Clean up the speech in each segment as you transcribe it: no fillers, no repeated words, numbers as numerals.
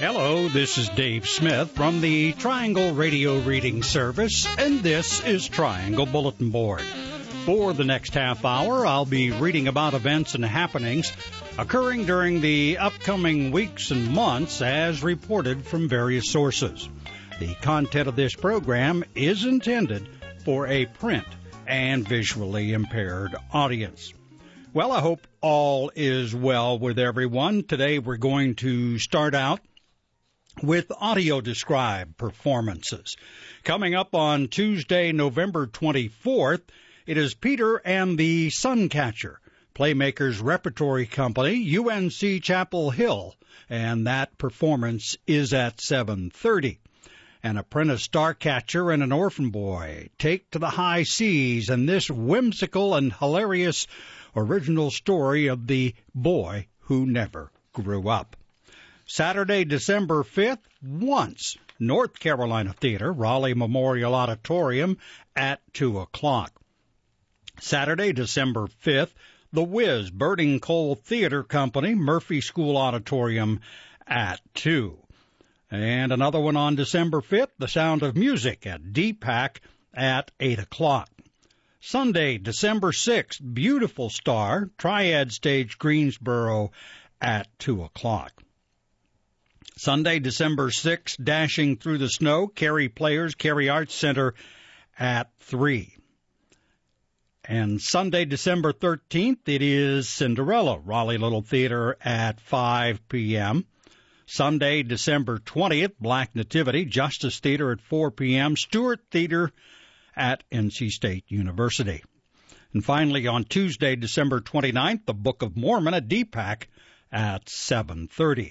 Hello, this is Dave Smith from the Triangle Radio Reading Service, and this is Triangle Bulletin Board. For the next half hour, I'll be reading about events and happenings occurring during the upcoming weeks and months as reported from various sources. The content of this program is intended for a print and visually impaired audience. Well, I hope all is well with everyone. Today we're going to start out with audio described performances. Coming up on Tuesday, November 24th, it is Peter and the Suncatcher, Playmakers Repertory Company, UNC Chapel Hill, and that performance is at 7:30. An apprentice starcatcher and an orphan boy take to the high seas in this whimsical and hilarious original story of the boy who never grew up. Saturday, December 5th, Once, North Carolina Theater, Raleigh Memorial Auditorium at 2 o'clock. Saturday, December 5th, The Wiz, Birding Cole Theater Company, Murphy School Auditorium at 2. And another one on December 5th, The Sound of Music at DPAC at 8 o'clock. Sunday, December 6th, Beautiful Star, Triad Stage, Greensboro at 2 o'clock. Sunday, December 6th, Dashing Through the Snow, Cary Players, Cary Arts Center at 3. And Sunday, December 13th, it is Cinderella, Raleigh Little Theater at 5 p.m. Sunday, December 20th, Black Nativity, Justice Theater at 4 p.m., Stewart Theater at NC State University. And finally, on Tuesday, December 29th, the Book of Mormon at DPAC at 7:30.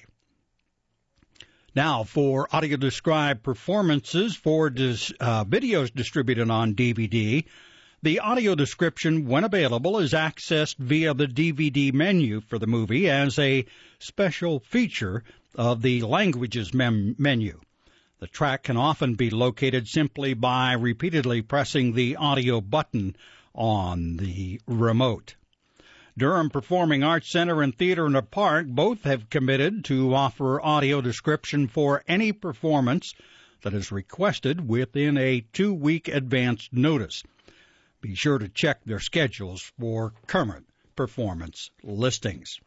Now, for audio-described performances for videos distributed on DVD, the audio description, when available, is accessed via the DVD menu for the movie as a special feature of the Languages menu. The track can often be located simply by repeatedly pressing the audio button on the remote. Durham Performing Arts Center and Theater in a Park both have committed to offer audio description for any performance that is requested within a 2-week advance notice. Be sure to check their schedules for current performance listings.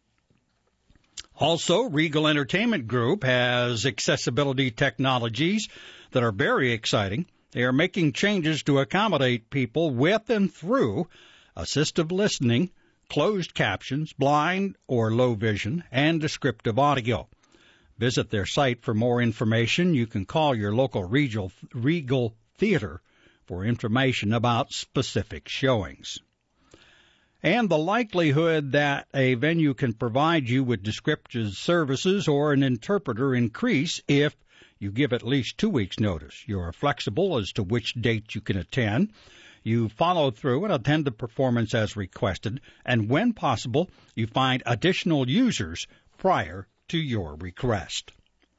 Also, Regal Entertainment Group has accessibility technologies that are very exciting. They are making changes to accommodate people with and through assistive listening, closed captions, blind or low vision, and descriptive audio. Visit their site for more information. You can call your local Regal Theater for information about specific showings. And the likelihood that a venue can provide you with descriptive services or an interpreter increase if you give at least 2 weeks' notice. You are flexible as to which date you can attend. You follow through and attend the performance as requested, and when possible, you find additional users prior to your request.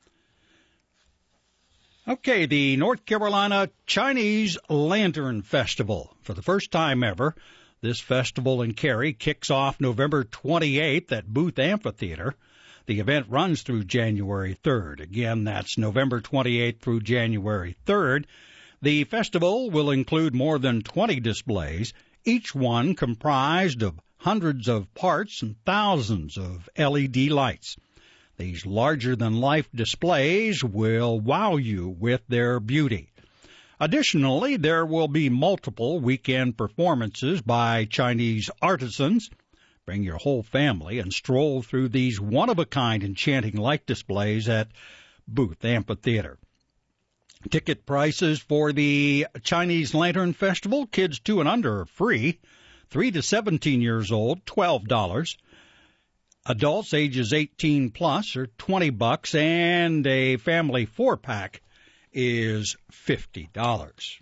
Okay, the North Carolina Chinese Lantern Festival. For the first time ever, this festival in Cary kicks off November 28th at Booth Amphitheater. The event runs through January 3rd. Again, that's November 28th through January 3rd. The festival will include more than 20 displays, each one comprised of hundreds of parts and thousands of LED lights. These larger-than-life displays will wow you with their beauty. Additionally, there will be multiple weekend performances by Chinese artisans. Bring your whole family and stroll through these one-of-a-kind enchanting light displays at Booth Amphitheater. Ticket prices for the Chinese Lantern Festival, kids 2 and under are free. 3 to 17 years old, $12. Adults ages 18 plus are $20, and a family 4-pack is $50.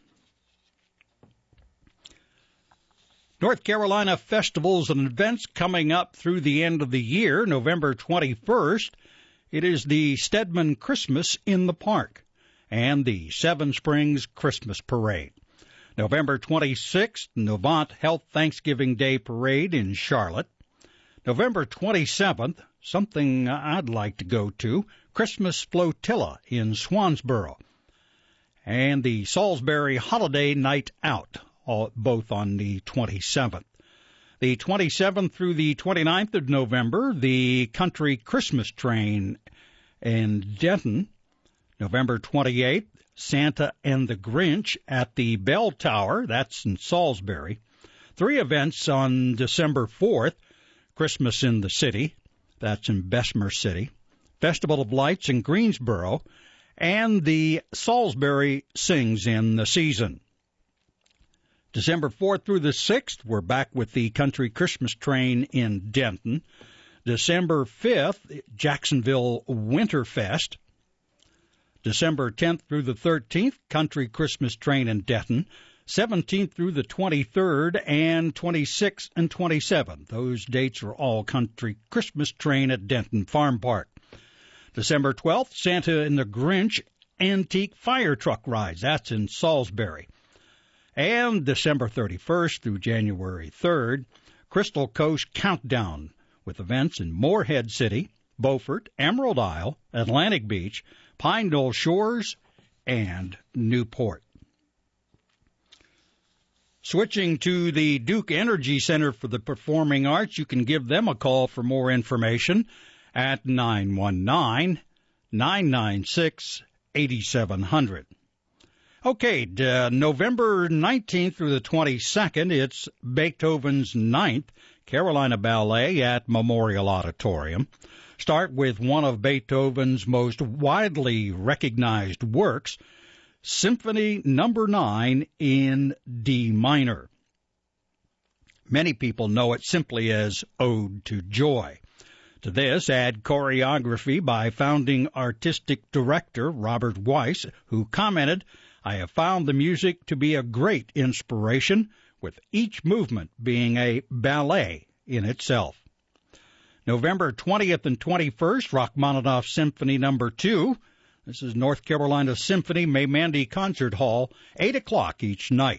North Carolina festivals and events coming up through the end of the year. November 21st, it is the Stedman Christmas in the Park and the Seven Springs Christmas Parade. November 26th, Novant Health Thanksgiving Day Parade in Charlotte. November 27th, something I'd like to go to, Christmas Flotilla in Swansboro, and the Salisbury Holiday Night Out, both on the 27th. The 27th through the 29th of November, the Country Christmas Train in Denton. November 28th, Santa and the Grinch at the Bell Tower, that's in Salisbury. 3 events on December 4th, Christmas in the City, that's in Bessemer City, Festival of Lights in Greensboro, and the Salisbury Sings in the Season. December 4th through the 6th, we're back with the Country Christmas Train in Denton. December 5th, Jacksonville Winterfest. December 10th through the 13th, Country Christmas Train in Denton. 17th through the 23rd, and 26th and 27th. Those dates are all Country Christmas Train at Denton Farm Park. December 12th, Santa and the Grinch Antique Fire Truck Rides. That's in Salisbury. And December 31st through January 3rd, Crystal Coast Countdown with events in Morehead City, Beaufort, Emerald Isle, Atlantic Beach, Pine Knoll Shores, and Newport. Switching to the Duke Energy Center for the Performing Arts, you can give them a call for more information at 919-996-8700. Okay, November 19th through the 22nd, it's Beethoven's 9th Carolina Ballet at Memorial Auditorium. Start with one of Beethoven's most widely recognized works, Symphony No. 9 in D minor. Many people know it simply as Ode to Joy. To this, add choreography by founding artistic director Robert Weiss, who commented, "I have found the music to be a great inspiration, with each movement being a ballet in itself." November 20th and 21st, Rachmaninoff Symphony No. 2. This is North Carolina Symphony May-Mandy Concert Hall, 8 o'clock each night.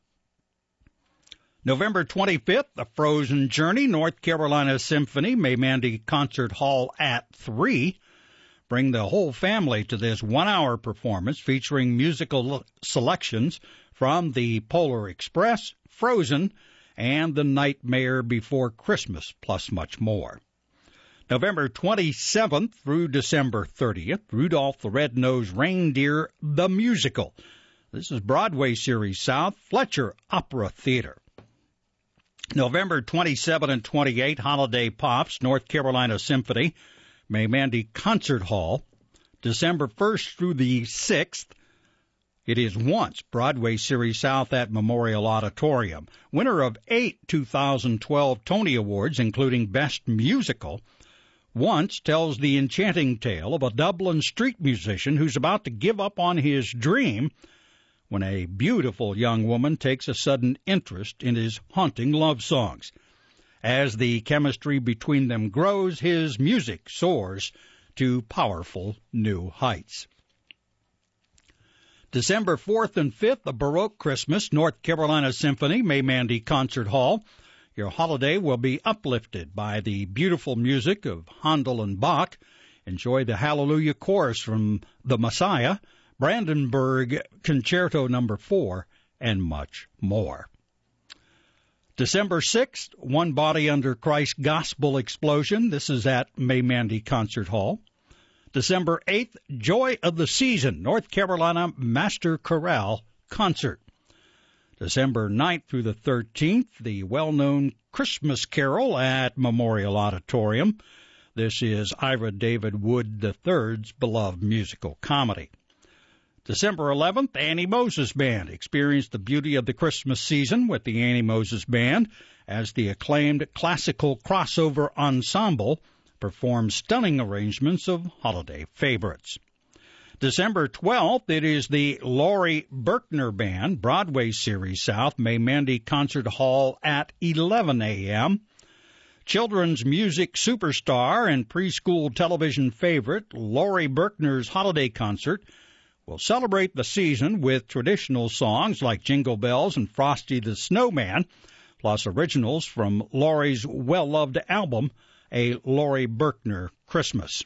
November 25th, The Frozen Journey, North Carolina Symphony May-Mandy Concert Hall at 3. Bring the whole family to this one-hour performance featuring musical selections from the Polar Express, Frozen, and The Nightmare Before Christmas, plus much more. November 27th through December 30th, Rudolph the Red-Nosed Reindeer, the Musical. This is Broadway Series South, Fletcher Opera Theater. November 27 and 28, Holiday Pops, North Carolina Symphony, May-Mandy Concert Hall. December 1st through the 6th, it is Once, Broadway Series South at Memorial Auditorium. Winner of 8 2012 Tony Awards, including Best Musical, Once tells the enchanting tale of a Dublin street musician who's about to give up on his dream when a beautiful young woman takes a sudden interest in his haunting love songs. As the chemistry between them grows, his music soars to powerful new heights. December 4th and 5th, A Baroque Christmas, North Carolina Symphony, May-Mandy Concert Hall. Your holiday will be uplifted by the beautiful music of Handel and Bach. Enjoy the Hallelujah Chorus from The Messiah, Brandenburg Concerto No. 4, and much more. December 6th, One Body Under Christ Gospel Explosion. This is at May-Mandy Concert Hall. December 8th, Joy of the Season, North Carolina Master Chorale Concert. December 9th through the 13th, the well-known Christmas Carol at Memorial Auditorium. This is Ira David Wood III's beloved musical comedy. December 11th, Annie Moses Band. Experience the beauty of the Christmas season with the Annie Moses Band as the acclaimed classical crossover ensemble performs stunning arrangements of holiday favorites. December 12th, it is the Laurie Berkner Band, Broadway Series South, May-Mandy Concert Hall at 11 a.m. Children's music superstar and preschool television favorite Laurie Berkner's holiday concert will celebrate the season with traditional songs like Jingle Bells and Frosty the Snowman, plus originals from Laurie's well-loved album, a Laurie Berkner Christmas.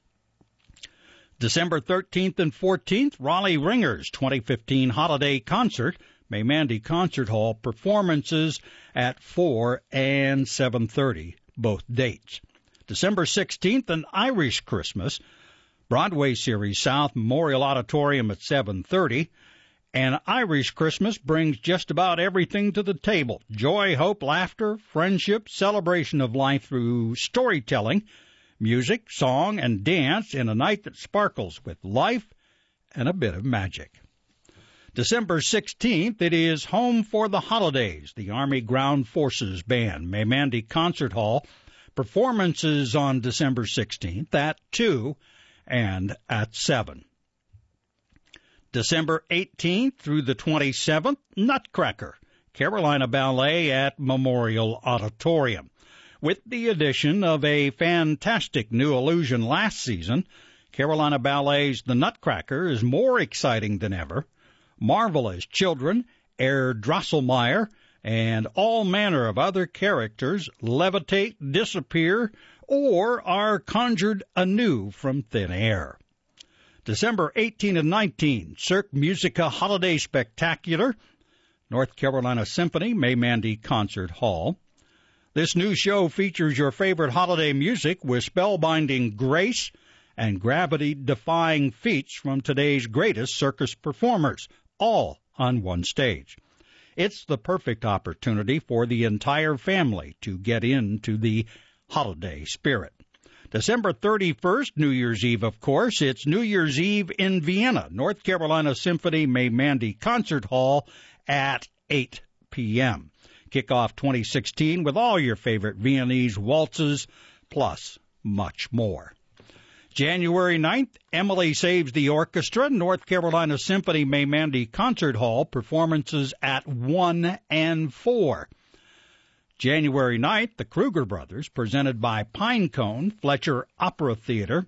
December 13th and 14th, Raleigh Ringers 2015 Holiday Concert, May Mandy Concert Hall, performances at 4 and 7:30, both dates. December 16th, an Irish Christmas, Broadway Series South Memorial Auditorium at 7:30. An Irish Christmas brings just about everything to the table: joy, hope, laughter, friendship, celebration of life through storytelling, music, song, and dance in a night that sparkles with life and a bit of magic. December 16th, it is Home for the Holidays, the Army Ground Forces Band, May Mandy Concert Hall. Performances on December 16th at 2 and at 7. December 18th through the 27th, Nutcracker, Carolina Ballet at Memorial Auditorium. With the addition of a fantastic new illusion last season, Carolina Ballet's The Nutcracker is more exciting than ever. Marvelous children, Herr Drosselmeyer, and all manner of other characters levitate, disappear, or are conjured anew from thin air. December 18 and 19, Cirque Musica Holiday Spectacular, North Carolina Symphony, May Mandy Concert Hall. This new show features your favorite holiday music with spellbinding grace and gravity-defying feats from today's greatest circus performers, all on one stage. It's the perfect opportunity for the entire family to get into the holiday spirit. December 31st, New Year's Eve, of course. It's New Year's Eve in Vienna, North Carolina Symphony May Mandy Concert Hall at 8 p.m. Kick off 2016 with all your favorite Viennese waltzes, plus much more. January 9th, Emily Saves the Orchestra, North Carolina Symphony May Mandy Concert Hall, performances at 1 and 4. January 9th, the Kruger Brothers, presented by Pinecone Fletcher Opera Theater.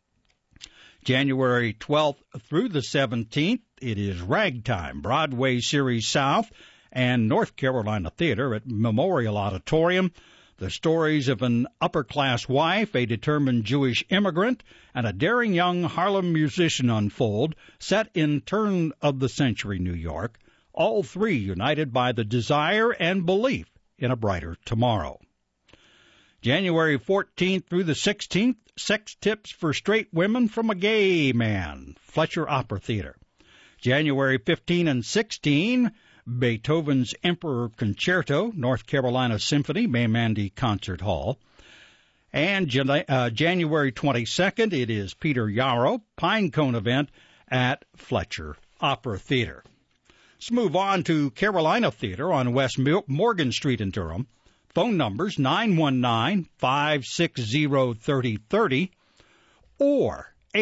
January 12th through the 17th, it is Ragtime, Broadway Series South and North Carolina Theater at Memorial Auditorium. The stories of an upper-class wife, a determined Jewish immigrant, and a daring young Harlem musician unfold, set in turn-of-the-century New York, all three united by the desire and belief in a brighter tomorrow. January 14th through the 16th, Sex Tips for Straight Women from a Gay Man, Fletcher Opera Theater. January 15 and 16, Beethoven's Emperor Concerto, North Carolina Symphony, May Mandy Concert Hall. And January 22nd, it is Peter Yarrow, Pinecone event at Fletcher Opera Theater. Let's move on to Carolina Theater on West Morgan Street in Durham. Phone numbers 919-560-3030 or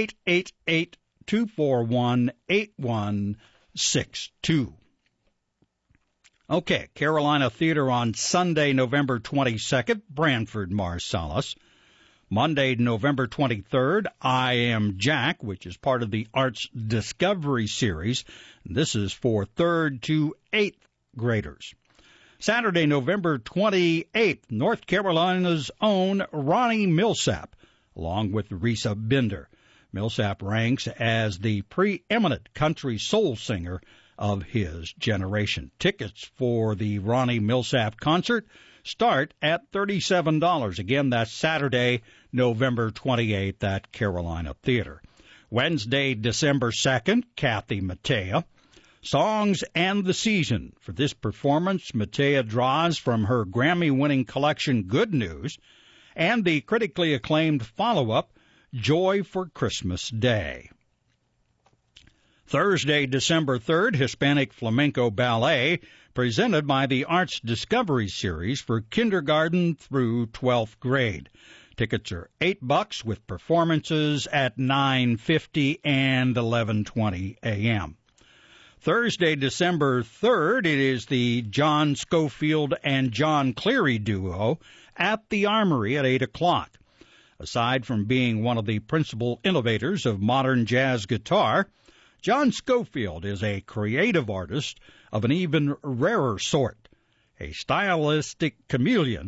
888-241-8162. Okay, Carolina Theater on Sunday, November 22nd, Branford Marsalis. Monday, November 23rd, I Am Jack, which is part of the Arts Discovery Series. This is for 3rd to 8th graders. Saturday, November 28th, North Carolina's own Ronnie Millsap, along with Risa Binder. Millsap ranks as the preeminent country soul singer of his generation. Tickets for the Ronnie Millsap concert start at $37. Again, that's Saturday, November 28th at Carolina Theater. Wednesday, December 2nd, Kathy Mattea. Songs and the Season. For this performance, Mattea draws from her Grammy-winning collection Good News and the critically acclaimed follow-up Joy for Christmas Day. Thursday, December 3rd, Hispanic Flamenco Ballet, presented by the Arts Discovery Series for kindergarten through 12th grade. Tickets are $8 with performances at 9:50 and 11:20 a.m. Thursday, December 3rd, it is the John Schofield and John Cleary duo at the Armory at 8 o'clock. Aside from being one of the principal innovators of modern jazz guitar, John Schofield is a creative artist of an even rarer sort, a stylistic chameleon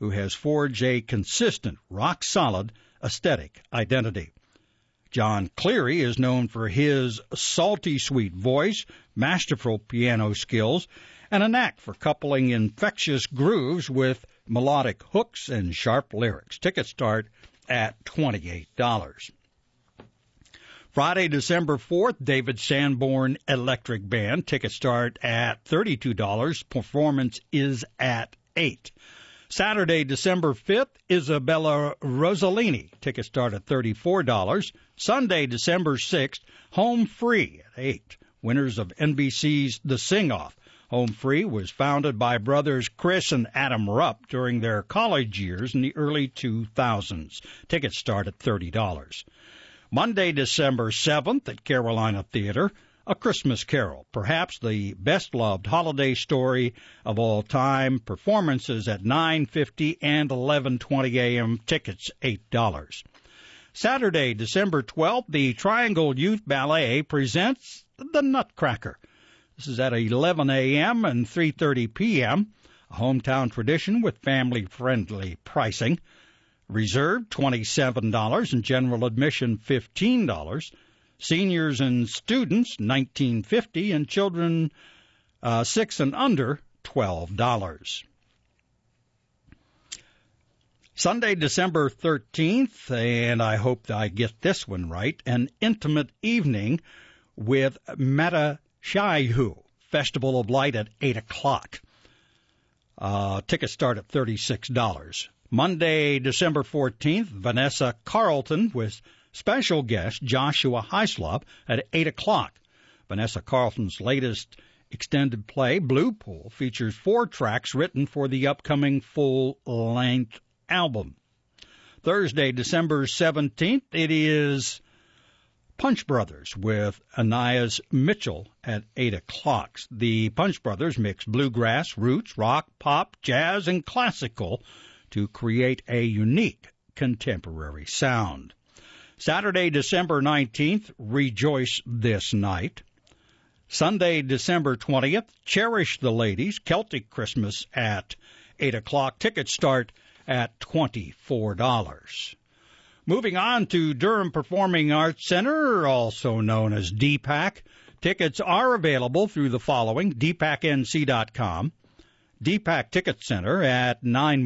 who has forged a consistent, rock-solid aesthetic identity. John Cleary is known for his salty, sweet voice, masterful piano skills, and a knack for coupling infectious grooves with melodic hooks and sharp lyrics. Tickets start at $28. Friday, December 4th, David Sanborn Electric Band. Tickets start at $32. Performance is at 8. Saturday, December 5th, Isabella Rossellini. Tickets start at $34. Sunday, December 6th, Home Free at 8. Winners of NBC's The Sing-Off. Home Free was founded by brothers Chris and Adam Rupp during their college years in the early 2000s. Tickets start at $30. Monday, December 7th at Carolina Theater, A Christmas Carol, perhaps the best-loved holiday story of all time. Performances at 9:50 and 11:20 a.m. Tickets $8. Saturday, December 12th, the Triangle Youth Ballet presents The Nutcracker. This is at 11 a.m. and 3:30 p.m., a hometown tradition with family-friendly pricing. Reserved $27 and general admission $15. Seniors and students $19.50 and children 6 and under $12. Sunday, December 13th, and I hope that I get this one right, an intimate evening with Meta Shaihu, Festival of Light at 8 o'clock. Tickets start at $36. Monday, December 14th, Vanessa Carlton with special guest Joshua Hyslop at 8 o'clock. Vanessa Carlton's latest extended play, Blue Pool, features 4 tracks written for the upcoming full-length album. Thursday, December 17th, it is Punch Brothers with Anais Mitchell at 8 o'clock. The Punch Brothers mix bluegrass, roots, rock, pop, jazz, and classical to create a unique contemporary sound. Saturday, December 19th, Rejoice This Night. Sunday, December 20th, Cherish the Ladies, Celtic Christmas at 8 o'clock. Tickets start at $24. Moving on to Durham Performing Arts Center, also known as DPAC. Tickets are available through the following: dpacnc.com, DPAC Ticket Center at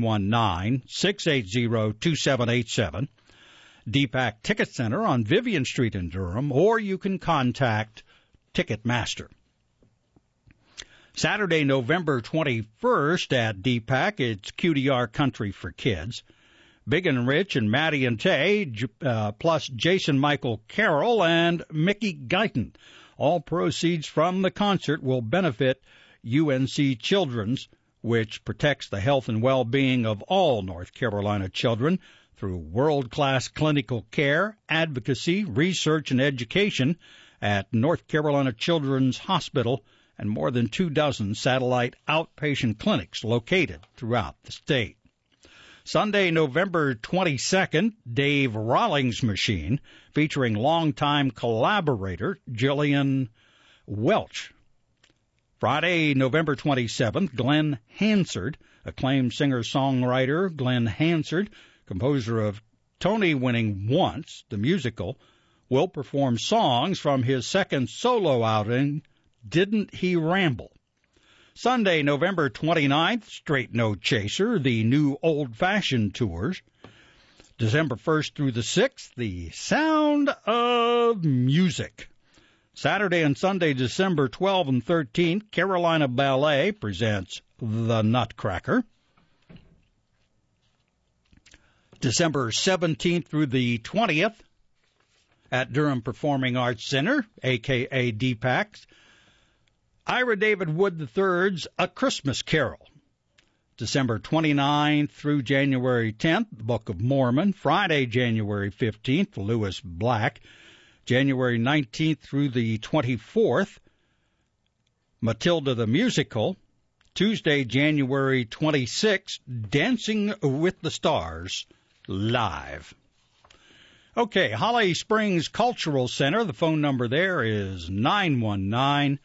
919-680-2787, DPAC Ticket Center on Vivian Street in Durham, or you can contact Ticketmaster. Saturday, November 21st at DPAC, it's QDR Country for Kids. Big and Rich and Maddie and Tay, plus Jason Michael Carroll and Mickey Guyton. All proceeds from the concert will benefit UNC Children's, which protects the health and well-being of all North Carolina children through world-class clinical care, advocacy, research, and education at North Carolina Children's Hospital and more than 24 satellite outpatient clinics located throughout the state. Sunday, November 22nd, Dave Rawlings Machine, featuring longtime collaborator Jillian Welch. Friday, November 27th, Glenn Hansard, acclaimed singer-songwriter Glenn Hansard, composer of Tony-winning Once, the musical, will perform songs from his second solo outing, Didn't He Ramble? Sunday, November 29th, Straight No Chaser, the new old-fashioned tours. December 1st through the 6th, the Sound of Music. Saturday and Sunday, December 12th and 13th, Carolina Ballet presents The Nutcracker. December 17th through the 20th at Durham Performing Arts Center, a.k.a. DPAC, Ira David Wood III's A Christmas Carol. December 29th through January 10th, the Book of Mormon. Friday, January 15th, Lewis Black. January 19th through the 24th, Matilda the Musical. Tuesday, January 26th, Dancing with the Stars, live. Okay, Holly Springs Cultural Center. The phone number there is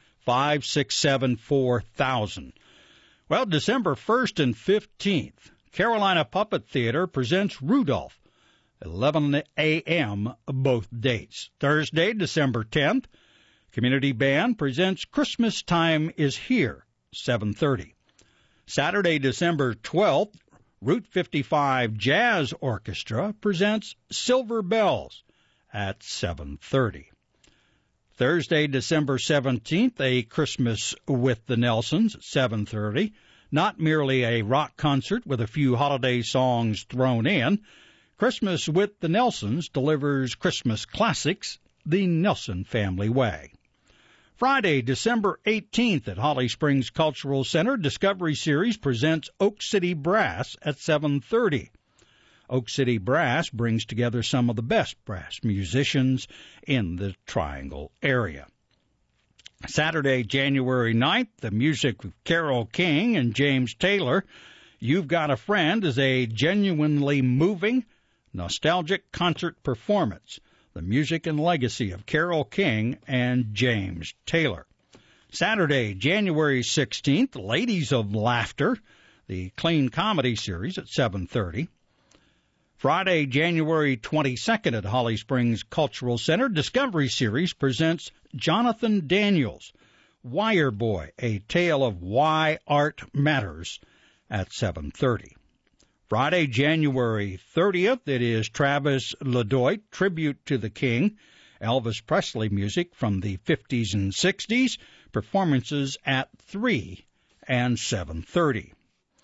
919-567-4000. Well, December 1st and 15th, Carolina Puppet Theater presents Rudolph, 11 a.m. both dates. Thursday, December 10th, Community Band presents Christmas Time is Here, 7:30. Saturday, December 12th, Route 55 Jazz Orchestra presents Silver Bells at 7:30. Thursday, December 17th, a Christmas with the Nelsons at 7:30. Not merely a rock concert with a few holiday songs thrown in. Christmas with the Nelsons delivers Christmas classics the Nelson family way. Friday, December 18th at Holly Springs Cultural Center, Discovery Series presents Oak City Brass at 7:30. Oak City Brass brings together some of the best brass musicians in the Triangle area. Saturday, January 9th, the music of Carole King and James Taylor. You've Got a Friend is a genuinely moving, nostalgic concert performance. The music and legacy of Carole King and James Taylor. Saturday, January 16th, Ladies of Laughter, the Clean Comedy Series at 7:30. Friday, January 22nd at Holly Springs Cultural Center, Discovery Series presents Jonathan Daniels, Wire Boy, A Tale of Why Art Matters at 7:30. Friday, January 30th, it is Travis LeDoit, Tribute to the King, Elvis Presley music from the 50s and 60s, performances at 3 and 7:30.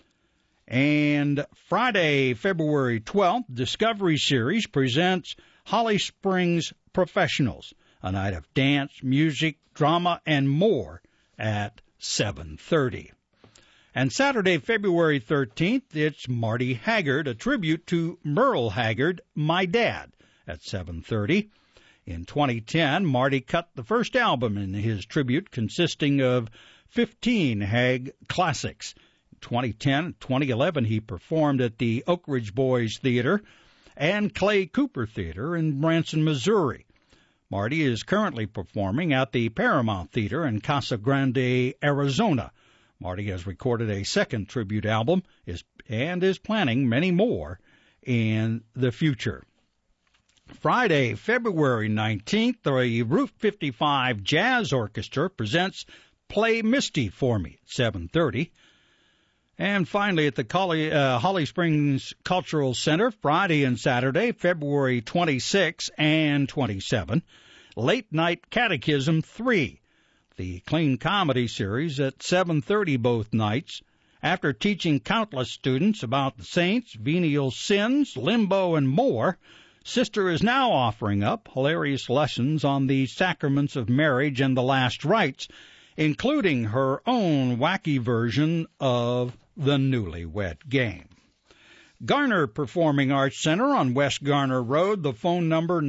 And Friday, February 12th, Discovery Series presents Holly Springs Professionals, a night of dance, music, drama, and more at 7:30. And Saturday, February 13th, it's Marty Haggard, a tribute to Merle Haggard, My Dad, at 7:30. In 2010, Marty cut the first album in his tribute, consisting of 15 Hag classics. In 2010 and 2011, he performed at the Oak Ridge Boys Theater and Clay Cooper Theater in Branson, Missouri. Marty is currently performing at the Paramount Theater in Casa Grande, Arizona. Marty has recorded a second tribute album and is planning many more in the future. Friday, February 19th, the Route 55 Jazz Orchestra presents Play Misty for Me at 7:30. And finally, at the Holly Springs Cultural Center, Friday and Saturday, February 26 and 27, Late Night Catechism 3. The Clean Comedy Series at 7:30 both nights. After teaching countless students about the saints, venial sins, limbo, and more, Sister is now offering up hilarious lessons on the sacraments of marriage and the last rites, including her own wacky version of the Newlywed Game. Garner Performing Arts Center on West Garner Road, the phone number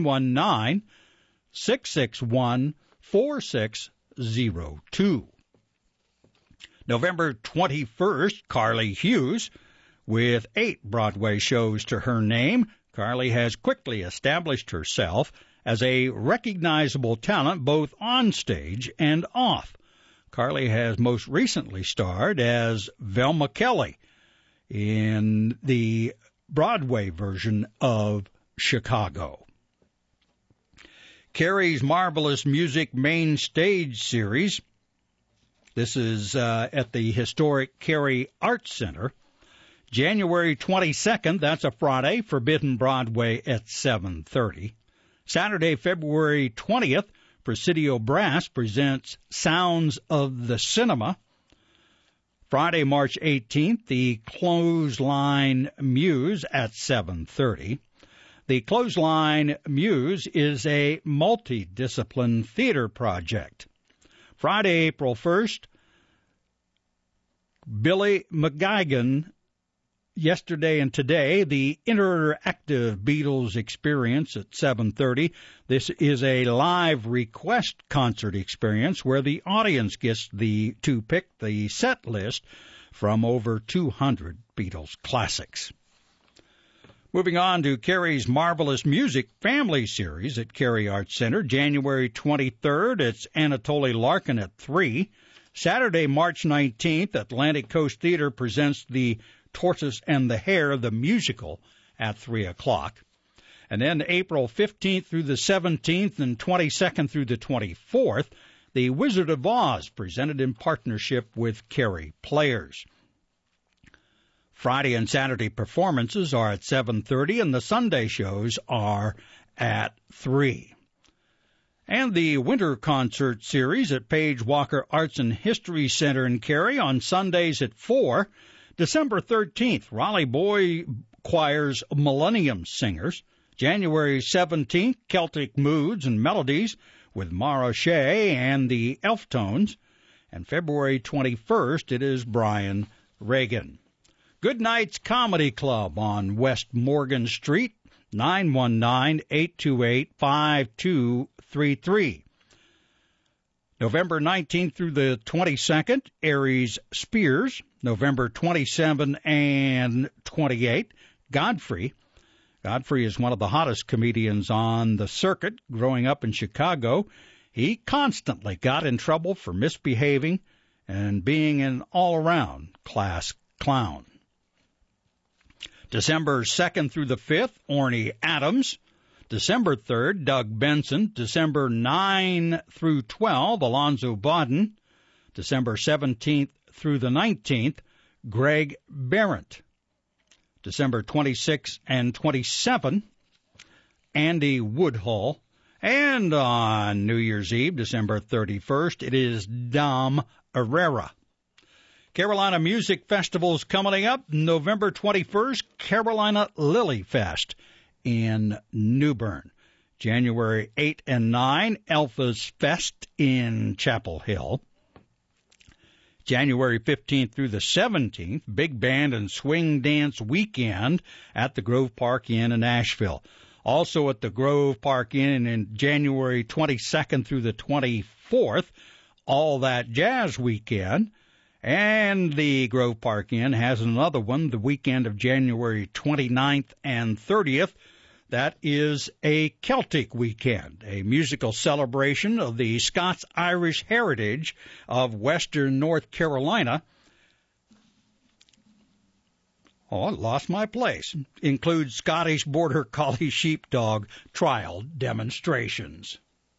919-661-4602. November 21st, Carly Hughes. With 8 Broadway shows to her name, Carly has quickly established herself as a recognizable talent both on stage and off. Carly has most recently starred as Velma Kelly in the Broadway version of Chicago. Carrie's Marvelous Music Main Stage Series. This is at the historic Carrie Arts Center. January 22nd, that's a Friday, Forbidden Broadway at 7:30. Saturday, February 20th, Presidio Brass presents Sounds of the Cinema. Friday, March 18th, the Clothesline Muse at 7:30. The Clothesline Muse is a multidiscipline theater project. Friday, April 1st, Billy McGuigan, Yesterday and Today, the interactive Beatles experience at 7:30. This is a live request concert experience where the audience gets to pick the set list from over 200 Beatles classics. Moving on to Carrie's Marvelous Music Family Series at Carrie Arts Center. January 23rd, it's Anatoly Larkin at 3. Saturday, March 19th, Atlantic Coast Theater presents the Tortoise and the Hare, the musical, at 3 o'clock. And then April 15th through the 17th and 22nd through the 24th, The Wizard of Oz, presented in partnership with Carey Players. Friday and Saturday performances are at 7:30, and the Sunday shows are at 3. And the Winter Concert Series at Page Walker Arts and History Center in Cary on Sundays at 4. December 13th, Raleigh Boy Choir's Millennium Singers. January 17th, Celtic Moods and Melodies with Mara Shea and the Elf Tones. And February 21st, it is Brian Reagan. Good Night's Comedy Club on West Morgan Street, 919-828-5233. November 19th through the 22nd, Aries Spears. November 27 and 28, Godfrey. Godfrey is one of the hottest comedians on the circuit. Growing up in Chicago, he constantly got in trouble for misbehaving and being an all-around class clown. December 2nd through the 5th, Orny Adams. December 3rd, Doug Benson. December 9 through 12, Alonzo Bodden. December 17th through the 19th, Greg Behrendt. December 26 and 27, Andy Woodhull. And on New Year's Eve, December 31st, it is Dom Herrera. Carolina Music Festival's coming up. November 21st, Carolina Lily Fest in New Bern. January 8 and 9, Alpha's Fest in Chapel Hill. January 15th through the 17th, Big Band and Swing Dance Weekend at the Grove Park Inn in Asheville. Also at the Grove Park Inn in January 22nd through the 24th, All That Jazz Weekend. And the Grove Park Inn has another one the weekend of January 29th and 30th. That is a Celtic weekend, a musical celebration of the Scots-Irish heritage of Western North Carolina. Oh, I lost my place. Includes Scottish Border Collie Sheepdog trial demonstrations.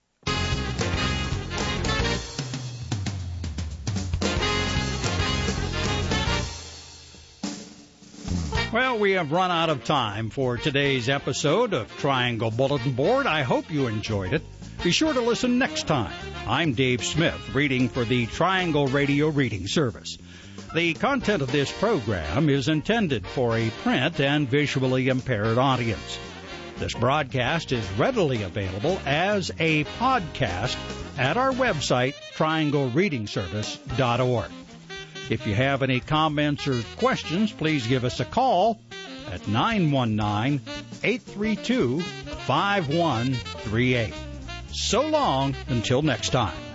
Well, we have run out of time for today's episode of Triangle Bulletin Board. I hope you enjoyed it. Be sure to listen next time. I'm Dave Smith, reading for the Triangle Radio Reading Service. The content of this program is intended for a print and visually impaired audience. This broadcast is readily available as a podcast at our website, trianglereadingservice.org. If you have any comments or questions, please give us a call at 919-832-5138. So long until next time.